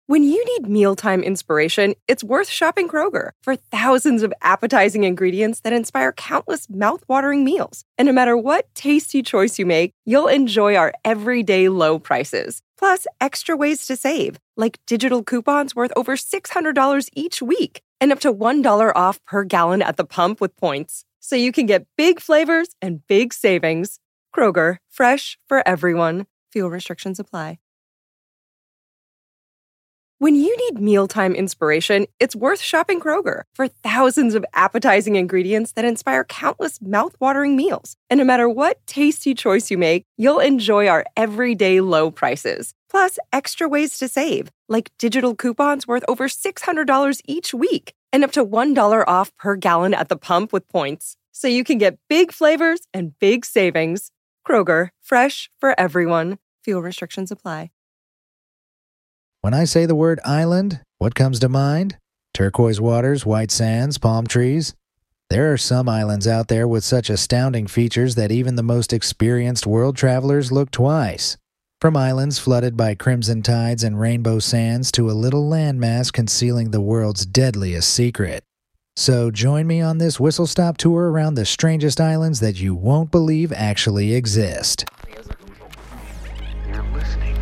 When you need mealtime inspiration, it's worth shopping Kroger for thousands of appetizing ingredients that inspire countless mouth-watering meals. And no matter what tasty choice you make, you'll enjoy our everyday low prices. Plus, extra ways to save, like digital coupons worth over $600 each week and up to $1 off per gallon at the pump with points. So you can get big flavors and big savings. Kroger, fresh for everyone. Fuel restrictions apply. When you need mealtime inspiration, it's worth shopping Kroger for thousands of appetizing ingredients that inspire countless mouth-watering meals. And no matter what tasty choice you make, you'll enjoy our everyday low prices. Plus, extra ways to save, like digital coupons worth over $600 each week and up to $1 off per gallon at the pump with points. So you can get big flavors and big savings. Kroger, fresh for everyone. Fuel restrictions apply. When I say the word island, what comes to mind? Turquoise waters, white sands, palm trees. There are some islands out there with such astounding features that even the most experienced world travelers look twice. From islands flooded by crimson tides and rainbow sands to a little landmass concealing the world's deadliest secret. So join me on this whistle-stop tour around the strangest islands that you won't believe actually exist. You're listening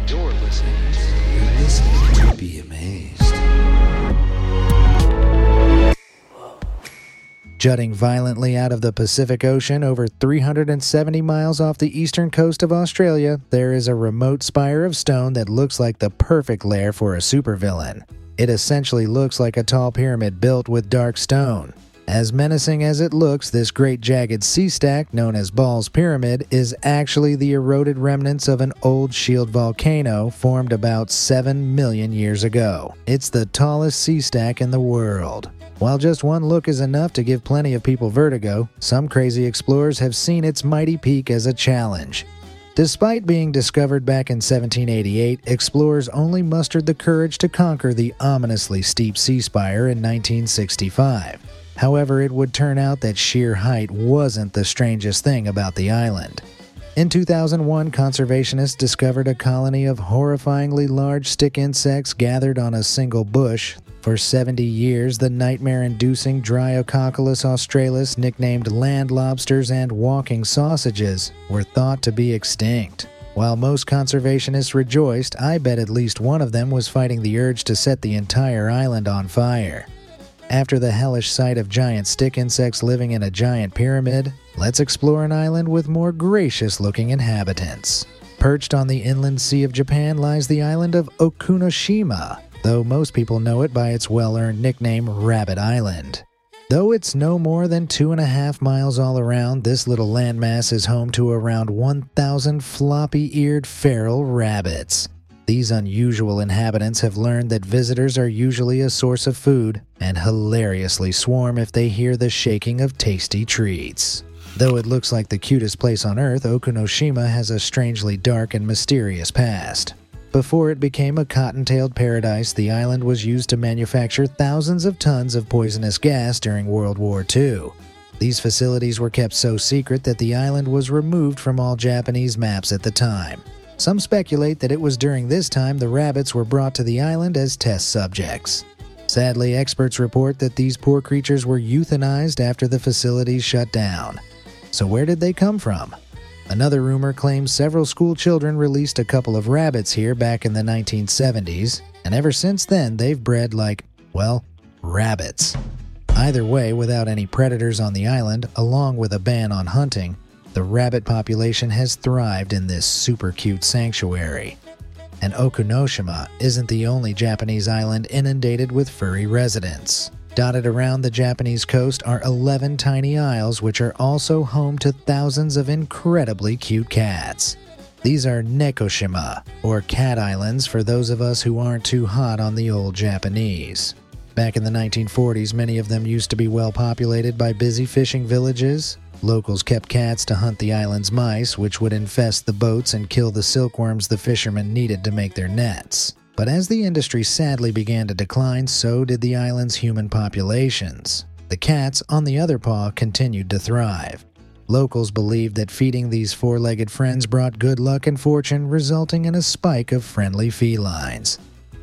to Be Amazed. Jutting violently out of the Pacific Ocean over 370 miles off the eastern coast of Australia, there is a remote spire of stone that looks like the perfect lair for a supervillain. It essentially looks like a tall pyramid built with dark stone. As menacing as it looks, this great jagged sea stack, known as Ball's Pyramid, is actually the eroded remnants of an old shield volcano formed about 7 million years ago. It's the tallest sea stack in the world. While just one look is enough to give plenty of people vertigo, some crazy explorers have seen its mighty peak as a challenge. Despite being discovered back in 1788, explorers only mustered the courage to conquer the ominously steep sea spire in 1965. However, it would turn out that sheer height wasn't the strangest thing about the island. In 2001, conservationists discovered a colony of horrifyingly large stick insects gathered on a single bush. For 70 years, the nightmare-inducing Dryococcus australis, nicknamed land lobsters and walking sausages, were thought to be extinct. While most conservationists rejoiced, I bet at least one of them was fighting the urge to set the entire island on fire. After the hellish sight of giant stick insects living in a giant pyramid, let's explore an island with more gracious-looking inhabitants. Perched on the inland sea of Japan lies the island of Okunoshima, though most people know it by its well-earned nickname Rabbit Island. Though it's no more than 2.5 miles all around, this little landmass is home to around 1,000 floppy-eared feral rabbits. These unusual inhabitants have learned that visitors are usually a source of food and hilariously swarm if they hear the shaking of tasty treats. Though it looks like the cutest place on Earth, Okunoshima has a strangely dark and mysterious past. Before it became a cotton-tailed paradise, the island was used to manufacture thousands of tons of poisonous gas during World War II. These facilities were kept so secret that the island was removed from all Japanese maps at the time. Some speculate that it was during this time the rabbits were brought to the island as test subjects. Sadly, experts report that these poor creatures were euthanized after the facilities shut down. So where did they come from? Another rumor claims several school children released a couple of rabbits here back in the 1970s, and ever since then they've bred like, well, rabbits. Either way, without any predators on the island, along with a ban on hunting, the rabbit population has thrived in this super cute sanctuary. And Okunoshima isn't the only Japanese island inundated with furry residents. Dotted around the Japanese coast are 11 tiny isles which are also home to thousands of incredibly cute cats. These are Nekoshima, or cat islands for those of us who aren't too hot on the old Japanese. Back in the 1940s, many of them used to be well populated by busy fishing villages. Locals kept cats to hunt the island's mice, which would infest the boats and kill the silkworms the fishermen needed to make their nets. But as the industry sadly began to decline, so did the island's human populations. The cats, on the other paw, continued to thrive. Locals believed that feeding these four-legged friends brought good luck and fortune, resulting in a spike of friendly felines.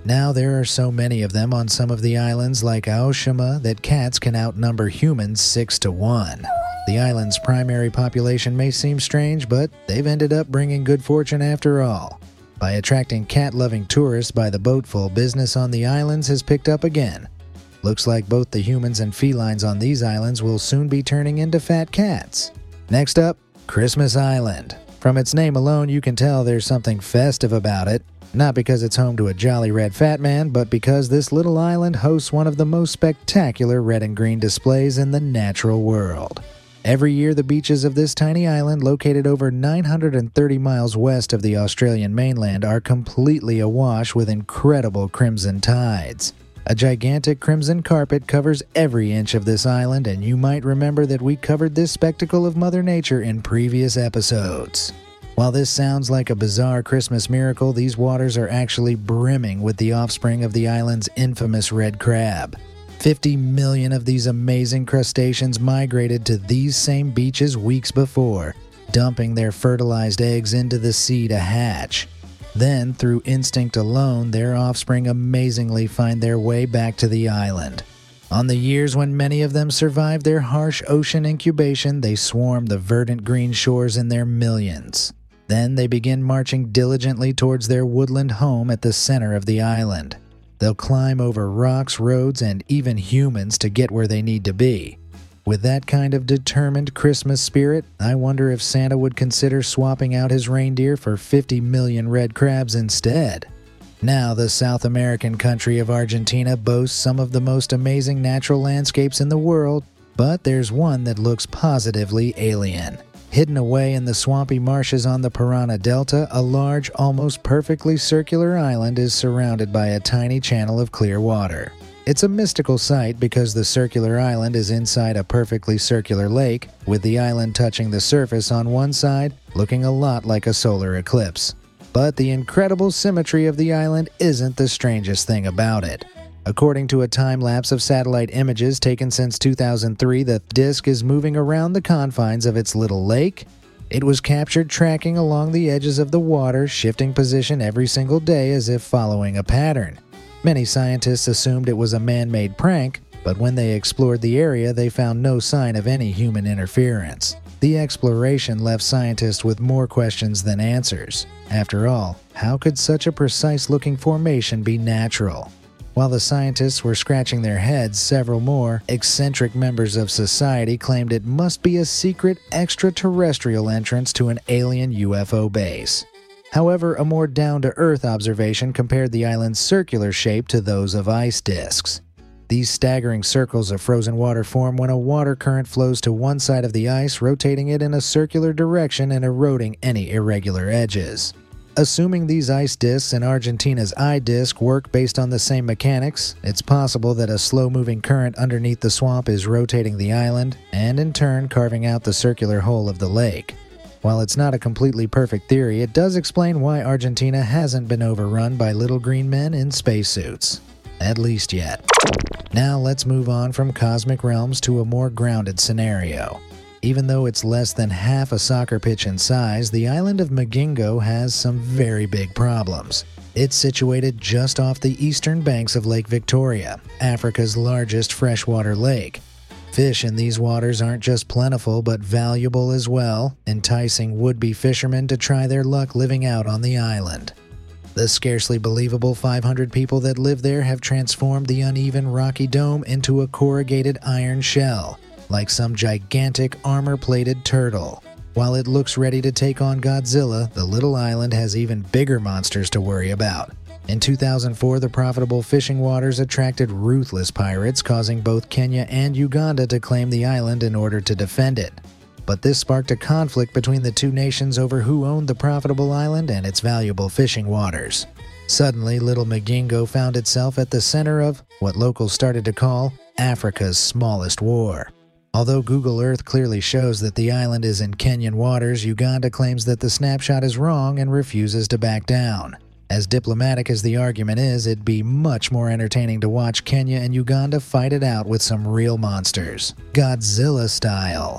Now there are so many of them on some of the islands like Aoshima that cats can outnumber humans 6 to 1. The island's primary population may seem strange, but they've ended up bringing good fortune after all. By attracting cat-loving tourists by the boatful, business on the islands has picked up again. Looks like both the humans and felines on these islands will soon be turning into fat cats. Next up, Christmas Island. From its name alone, you can tell there's something festive about it. Not because it's home to a jolly red fat man, but because this little island hosts one of the most spectacular red and green displays in the natural world. Every year, the beaches of this tiny island, located over 930 miles west of the Australian mainland, are completely awash with incredible crimson tides. A gigantic crimson carpet covers every inch of this island, and you might remember that we covered this spectacle of Mother Nature in previous episodes. While this sounds like a bizarre Christmas miracle, these waters are actually brimming with the offspring of the island's infamous red crab. 50 million of these amazing crustaceans migrated to these same beaches weeks before, dumping their fertilized eggs into the sea to hatch. Then, through instinct alone, their offspring amazingly find their way back to the island. On the years when many of them survived their harsh ocean incubation, they swarm the verdant green shores in their millions. Then they begin marching diligently towards their woodland home at the center of the island. They'll climb over rocks, roads, and even humans to get where they need to be. With that kind of determined Christmas spirit, I wonder if Santa would consider swapping out his reindeer for 50 million red crabs instead. Now, the South American country of Argentina boasts some of the most amazing natural landscapes in the world, but there's one that looks positively alien. Hidden away in the swampy marshes on the Parana Delta, a large, almost perfectly circular island is surrounded by a tiny channel of clear water. It's a mystical sight because the circular island is inside a perfectly circular lake, with the island touching the surface on one side, looking a lot like a solar eclipse. But the incredible symmetry of the island isn't the strangest thing about it. According to a time-lapse of satellite images taken since 2003, the disk is moving around the confines of its little lake. It was captured tracking along the edges of the water, shifting position every single day as if following a pattern. Many scientists assumed it was a man-made prank, but when they explored the area, they found no sign of any human interference. The exploration left scientists with more questions than answers. After all, how could such a precise-looking formation be natural? While the scientists were scratching their heads, several more eccentric members of society claimed it must be a secret extraterrestrial entrance to an alien UFO base. However, a more down-to-earth observation compared the island's circular shape to those of ice disks. These staggering circles of frozen water form when a water current flows to one side of the ice, rotating it in a circular direction and eroding any irregular edges. Assuming these ice disks and Argentina's eye disk work based on the same mechanics, it's possible that a slow-moving current underneath the swamp is rotating the island, and in turn carving out the circular hole of the lake. While it's not a completely perfect theory, it does explain why Argentina hasn't been overrun by little green men in spacesuits. At least yet. Now let's move on from cosmic realms to a more grounded scenario. Even though it's less than half a soccer pitch in size, the island of Magingo has some very big problems. It's situated just off the eastern banks of Lake Victoria, Africa's largest freshwater lake. Fish in these waters aren't just plentiful but valuable as well, enticing would-be fishermen to try their luck living out on the island. The scarcely believable 500 people that live there have transformed the uneven rocky dome into a corrugated iron shell, like some gigantic armor-plated turtle. While it looks ready to take on Godzilla, the little island has even bigger monsters to worry about. In 2004, the profitable fishing waters attracted ruthless pirates, causing both Kenya and Uganda to claim the island in order to defend it. But this sparked a conflict between the two nations over who owned the profitable island and its valuable fishing waters. Suddenly, little Magingo found itself at the center of what locals started to call Africa's smallest war. Although Google Earth clearly shows that the island is in Kenyan waters, Uganda claims that the snapshot is wrong and refuses to back down. As diplomatic as the argument is, it'd be much more entertaining to watch Kenya and Uganda fight it out with some real monsters, Godzilla style.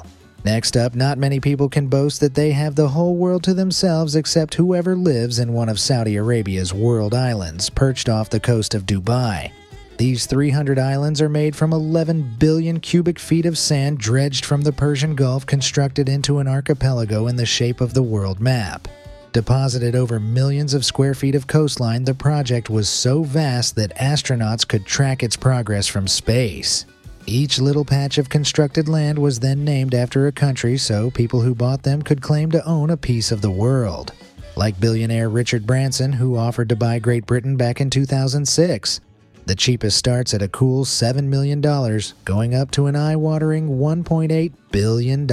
Next up, not many people can boast that they have the whole world to themselves except whoever lives in one of Saudi Arabia's world islands, perched off the coast of Dubai. These 300 islands are made from 11 billion cubic feet of sand dredged from the Persian Gulf, constructed into an archipelago in the shape of the world map. Deposited over millions of square feet of coastline, the project was so vast that astronauts could track its progress from space. Each little patch of constructed land was then named after a country, so people who bought them could claim to own a piece of the world. Like billionaire Richard Branson, who offered to buy Great Britain back in 2006. The cheapest starts at a cool $7 million, going up to an eye-watering $1.8 billion.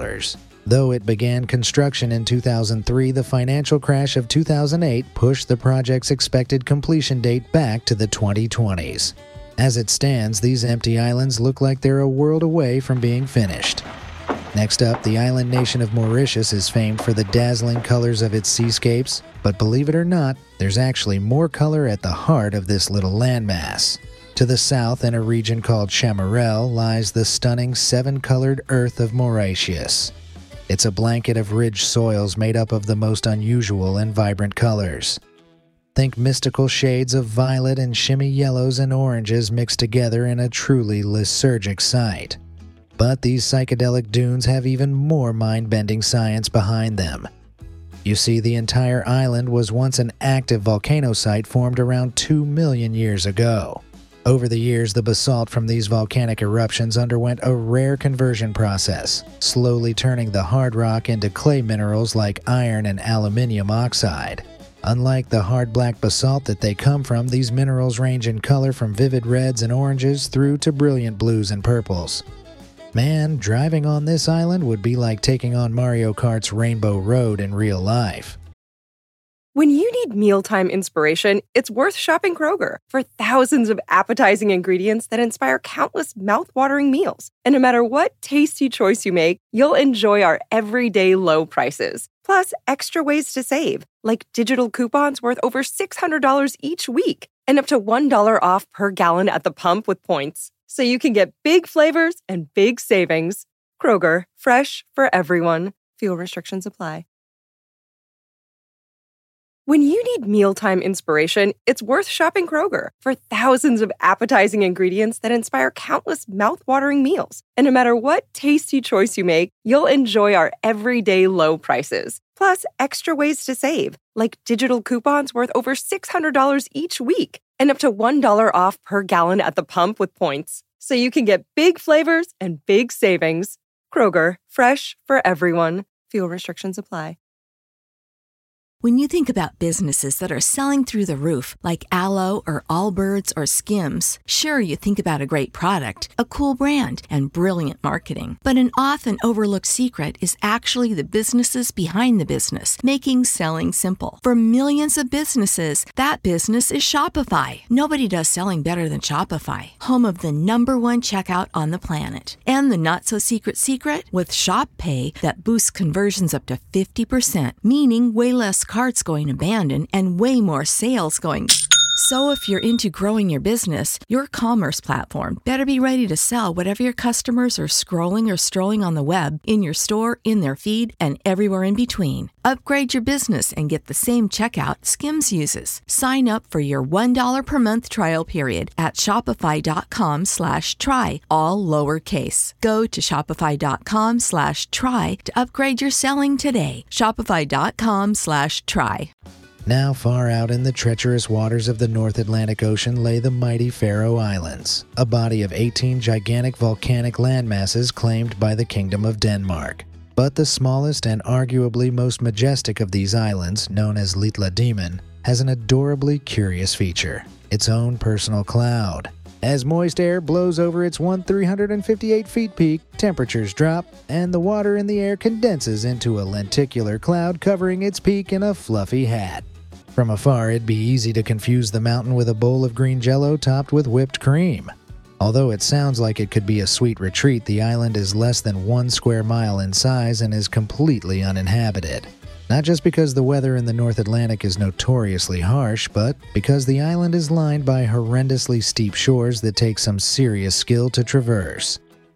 Though it began construction in 2003, the financial crash of 2008 pushed the project's expected completion date back to the 2020s. As it stands, these empty islands look like they're a world away from being finished. Next up, the island nation of Mauritius is famed for the dazzling colors of its seascapes, but believe it or not, there's actually more color at the heart of this little landmass. To the south, in a region called Chamarel, lies the stunning seven-colored earth of Mauritius. It's a blanket of ridged soils made up of the most unusual and vibrant colors. Think mystical shades of violet and shimmy yellows and oranges mixed together in a truly lysergic sight. But these psychedelic dunes have even more mind-bending science behind them. You see, the entire island was once an active volcano site formed around 2 million years ago. Over the years, the basalt from these volcanic eruptions underwent a rare conversion process, slowly turning the hard rock into clay minerals like iron and aluminium oxide. Unlike the hard black basalt that they come from, these minerals range in color from vivid reds and oranges through to brilliant blues and purples. Man, driving on this island would be like taking on Mario Kart's Rainbow Road in real life. When you need mealtime inspiration, it's worth shopping Kroger for thousands of appetizing ingredients that inspire countless mouth-watering meals. And no matter what tasty choice you make, you'll enjoy our everyday low prices. Plus, extra ways to save, like digital coupons worth over $600 each week and up to $1 off per gallon at the pump with points. So you can get big flavors and big savings. Kroger, fresh for everyone. Fuel restrictions apply. When you need mealtime inspiration, it's worth shopping Kroger for thousands of appetizing ingredients that inspire countless mouth-watering meals. And no matter what tasty choice you make, you'll enjoy our everyday low prices. Plus, extra ways to save, like digital coupons worth over $600 each week and up to $1 off per gallon at the pump with points. So you can get big flavors and big savings. Kroger, fresh for everyone. Fuel restrictions apply. When you think about businesses that are selling through the roof, like Aloe or Allbirds or Skims, sure, you think about a great product, a cool brand, and brilliant marketing. But an often overlooked secret is actually the businesses behind the business, making selling simple. For millions of businesses, that business is Shopify. Nobody does selling better than Shopify, home of the #1 checkout on the planet. And the not-so-secret secret? With Shop Pay, that boosts conversions up to 50%, meaning way less carts going abandoned and way more sales going. So if you're into growing your business, your commerce platform better be ready to sell whatever your customers are scrolling or strolling on the web, in your store, in their feed, and everywhere in between. Upgrade your business and get the same checkout Skims uses. Sign up for your $1 per month trial period at shopify.com/try, all lowercase. Go to shopify.com/try to upgrade your selling today. Shopify.com/try. Now far out in the treacherous waters of the North Atlantic Ocean lay the mighty Faroe Islands, a body of 18 gigantic volcanic landmasses claimed by the Kingdom of Denmark. But the smallest and arguably most majestic of these islands, known as Lilla Demon, has an adorably curious feature: its own personal cloud. As moist air blows over its 358 feet peak, temperatures drop, and the water in the air condenses into a lenticular cloud covering its peak in a fluffy hat. From afar, it'd be easy to confuse the mountain with a bowl of green jello topped with whipped cream. Although it sounds like it could be a sweet retreat, the island is less than 1 square mile in size and is completely uninhabited. Not just because the weather in the North Atlantic is notoriously harsh, but because the island is lined by horrendously steep shores that take some serious skill to traverse.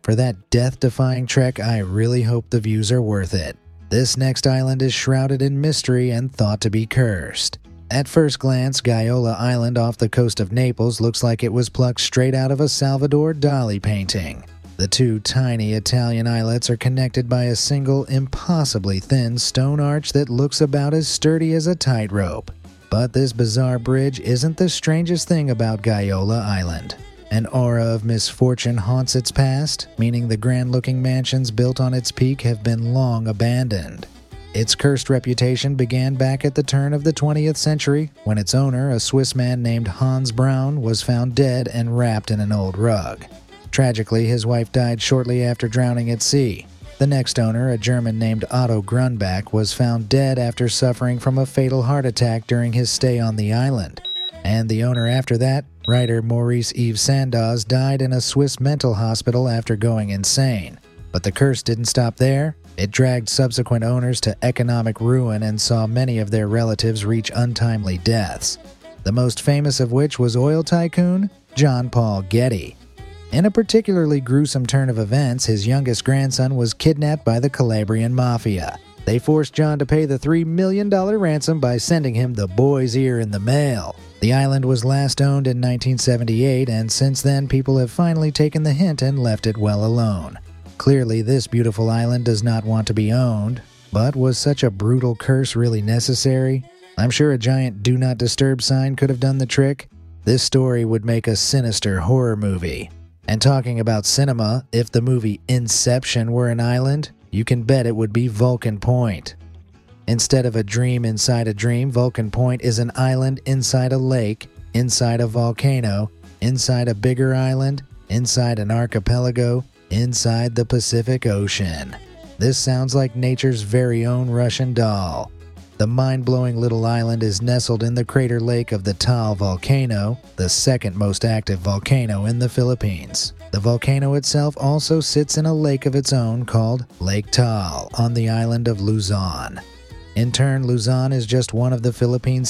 For that death-defying trek, I really hope the views are worth it. This next island is shrouded in mystery and thought to be cursed. At first glance, Gioia Island off the coast of Naples looks like it was plucked straight out of a Salvador Dali painting. The two tiny Italian islets are connected by a single, impossibly thin stone arch that looks about as sturdy as a tightrope. But this bizarre bridge isn't the strangest thing about Gioia Island. An aura of misfortune haunts its past, meaning the grand-looking mansions built on its peak have been long abandoned. Its cursed reputation began back at the turn of the 20th century, when its owner, a Swiss man named Hans Braun, was found dead and wrapped in an old rug. Tragically, his wife died shortly after drowning at sea. The next owner, a German named Otto Grunbach, was found dead after suffering from a fatal heart attack during his stay on the island. And the owner after that, writer Maurice Yves Sandoz, died in a Swiss mental hospital after going insane. But the curse didn't stop there. It dragged subsequent owners to economic ruin and saw many of their relatives reach untimely deaths. The most famous of which was oil tycoon John Paul Getty. In a particularly gruesome turn of events, his youngest grandson was kidnapped by the Calabrian Mafia. They forced John to pay the $3 million ransom by sending him the boy's ear in the mail. The island was last owned in 1978, and since then people have finally taken the hint and left it well alone. Clearly, this beautiful island does not want to be owned, but was such a brutal curse really necessary? I'm sure a giant Do Not Disturb sign could have done the trick. This story would make a sinister horror movie. And talking about cinema, if the movie Inception were an island, you can bet it would be Vulcan Point. Instead of a dream inside a dream, Vulcan Point is an island inside a lake, inside a volcano, inside a bigger island, inside an archipelago, inside the Pacific Ocean. This sounds like nature's very own Russian doll. The mind-blowing little island is nestled in the crater lake of the Taal volcano, the second most active volcano in the Philippines. The volcano itself also sits in a lake of its own called Lake Taal on the island of Luzon. In turn, Luzon is just one of the Philippines'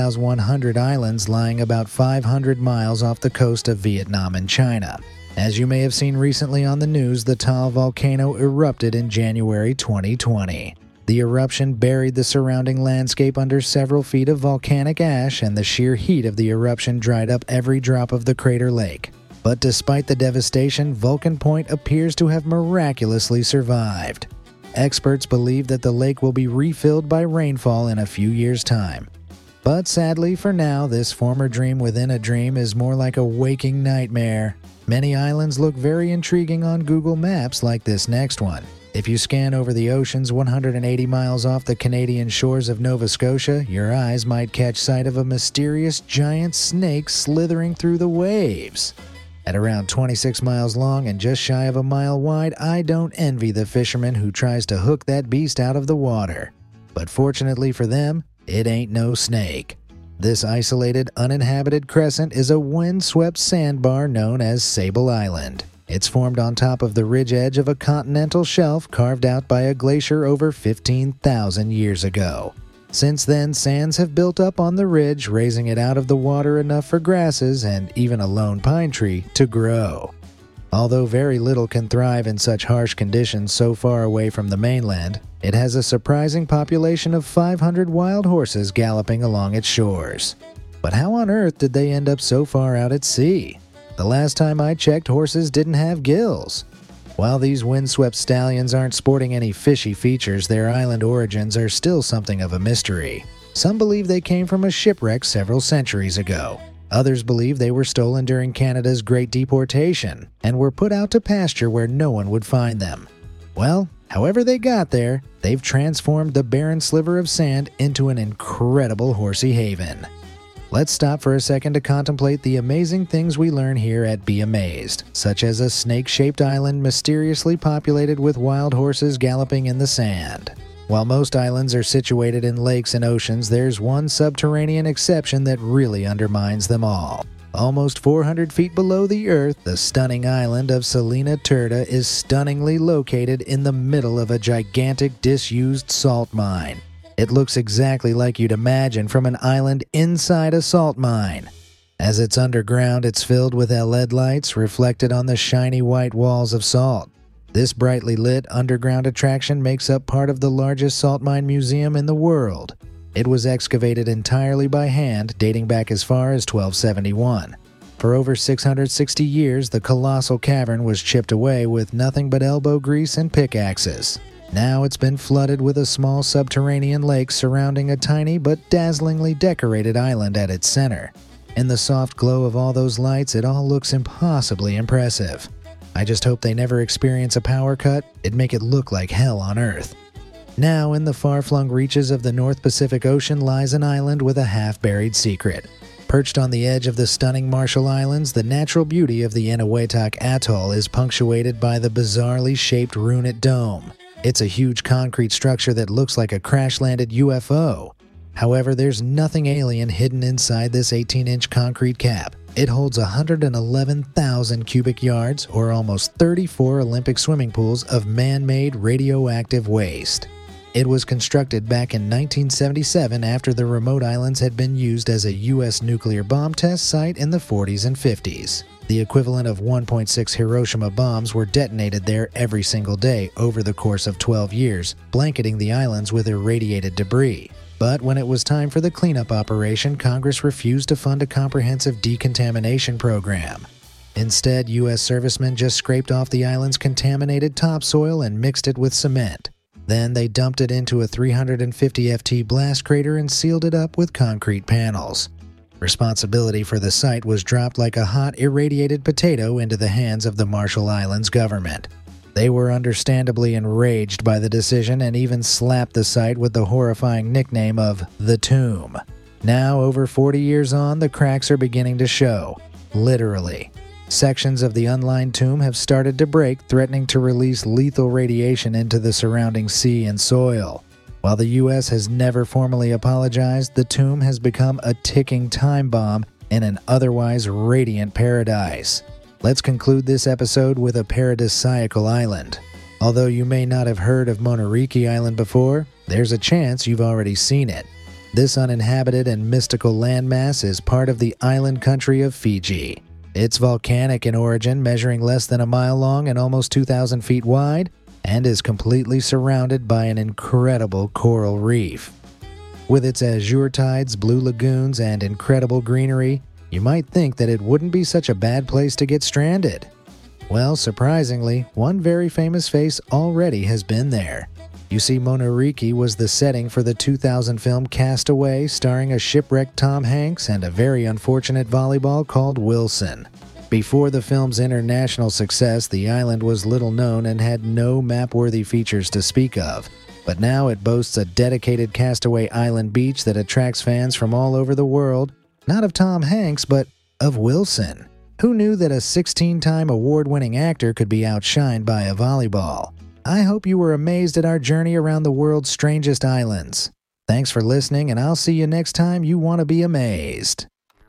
7,100 islands lying about 500 miles off the coast of Vietnam and China. As you may have seen recently on the news, the Taal volcano erupted in January 2020. The eruption buried the surrounding landscape under several feet of volcanic ash, and the sheer heat of the eruption dried up every drop of the crater lake. But despite the devastation, Vulcan Point appears to have miraculously survived. Experts believe that the lake will be refilled by rainfall in a few years' time. But sadly, for now, this former dream within a dream is more like a waking nightmare. Many islands look very intriguing on Google Maps, like this next one. If you scan over the oceans 180 miles off the Canadian shores of Nova Scotia, your eyes might catch sight of a mysterious giant snake slithering through the waves. At around 26 miles long and just shy of a mile wide, I don't envy the fisherman who tries to hook that beast out of the water. But fortunately for them, it ain't no snake. This isolated, uninhabited crescent is a wind-swept sandbar known as Sable Island. It's formed on top of the ridge edge of a continental shelf carved out by a glacier over 15,000 years ago. Since then, sands have built up on the ridge, raising it out of the water enough for grasses and even a lone pine tree to grow. Although very little can thrive in such harsh conditions so far away from the mainland, it has a surprising population of 500 wild horses galloping along its shores. But how on earth did they end up so far out at sea? The last time I checked, horses didn't have gills. While these windswept stallions aren't sporting any fishy features, their island origins are still something of a mystery. Some believe they came from a shipwreck several centuries ago. Others believe they were stolen during Canada's Great Deportation and were put out to pasture where no one would find them. Well, however they got there, they've transformed the barren sliver of sand into an incredible horsey haven. Let's stop for a second to contemplate the amazing things we learn here at Be Amazed, such as a snake-shaped island mysteriously populated with wild horses galloping in the sand. While most islands are situated in lakes and oceans, there's one subterranean exception that really undermines them all. Almost 400 feet below the earth, the stunning island of Salina Turda is stunningly located in the middle of a gigantic disused salt mine. It looks exactly like you'd imagine from an island inside a salt mine. As it's underground, it's filled with LED lights reflected on the shiny white walls of salt. This brightly lit underground attraction makes up part of the largest salt mine museum in the world. It was excavated entirely by hand, dating back as far as 1271. For over 660 years, the colossal cavern was chipped away with nothing but elbow grease and pickaxes. Now it's been flooded with a small subterranean lake surrounding a tiny but dazzlingly decorated island at its center. In the soft glow of all those lights, it all looks impossibly impressive. I just hope they never experience a power cut. It'd make it look like hell on Earth. Now, in the far-flung reaches of the North Pacific Ocean lies an island with a half-buried secret. Perched on the edge of the stunning Marshall Islands, the natural beauty of the Eniwetok Atoll is punctuated by the bizarrely shaped Runit Dome. It's a huge concrete structure that looks like a crash-landed UFO. However, there's nothing alien hidden inside this 18-inch concrete cap. It holds 111,000 cubic yards, or almost 34 Olympic swimming pools of man-made radioactive waste. It was constructed back in 1977 after the remote islands had been used as a U.S. nuclear bomb test site in the 40s and 50s. The equivalent of 1.6 Hiroshima bombs were detonated there every single day over the course of 12 years, blanketing the islands with irradiated debris. But when it was time for the cleanup operation, Congress refused to fund a comprehensive decontamination program. Instead, U.S. servicemen just scraped off the island's contaminated topsoil and mixed it with cement. Then they dumped it into a 350 FT blast crater and sealed it up with concrete panels. Responsibility for the site was dropped like a hot, irradiated potato into the hands of the Marshall Islands government. They were understandably enraged by the decision and even slapped the site with the horrifying nickname of The Tomb. Now, over 40 years on, the cracks are beginning to show. Literally. Sections of the unlined tomb have started to break, threatening to release lethal radiation into the surrounding sea and soil. While the U.S. has never formally apologized, the tomb has become a ticking time bomb in an otherwise radiant paradise. Let's conclude this episode with a paradisiacal island. Although you may not have heard of Monariki Island before, there's a chance you've already seen it. This uninhabited and mystical landmass is part of the island country of Fiji. It's volcanic in origin, measuring less than a mile long and almost 2,000 feet wide, and is completely surrounded by an incredible coral reef. With its azure tides, blue lagoons, and incredible greenery, you might think that it wouldn't be such a bad place to get stranded. Well, surprisingly, one very famous face already has been there. You see, Monariki was the setting for the 2000 film Castaway, starring a shipwrecked Tom Hanks and a very unfortunate volleyball called Wilson. Before the film's international success, the island was little known and had no map-worthy features to speak of. But now it boasts a dedicated Castaway Island beach that attracts fans from all over the world, not of Tom Hanks, but of Wilson. Who knew that a 16-time award-winning actor could be outshined by a volleyball? I hope you were amazed at our journey around the world's strangest islands. Thanks for listening, and I'll see you next time you want to be amazed.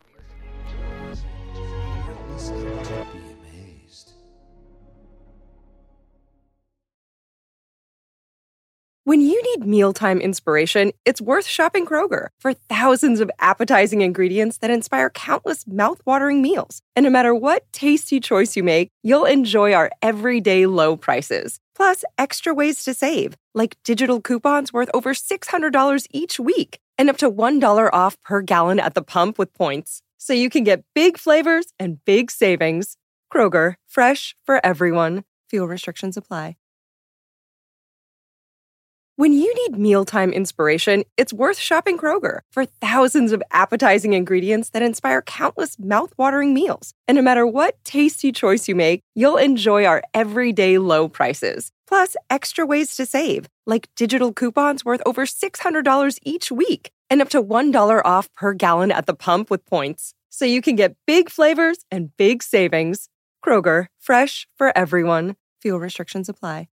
When you need mealtime inspiration, it's worth shopping Kroger for thousands of appetizing ingredients that inspire countless mouth-watering meals. And no matter what tasty choice you make, you'll enjoy our everyday low prices. Plus, extra ways to save, like digital coupons worth over $600 each week and up to $1 off per gallon at the pump with points. So you can get big flavors and big savings. Kroger, fresh for everyone. Fuel restrictions apply. When you need mealtime inspiration, it's worth shopping Kroger for thousands of appetizing ingredients that inspire countless mouth-watering meals. And no matter what tasty choice you make, you'll enjoy our everyday low prices. Plus, extra ways to save, like digital coupons worth over $600 each week and up to $1 off per gallon at the pump with points. So you can get big flavors and big savings. Kroger, fresh for everyone. Fuel restrictions apply.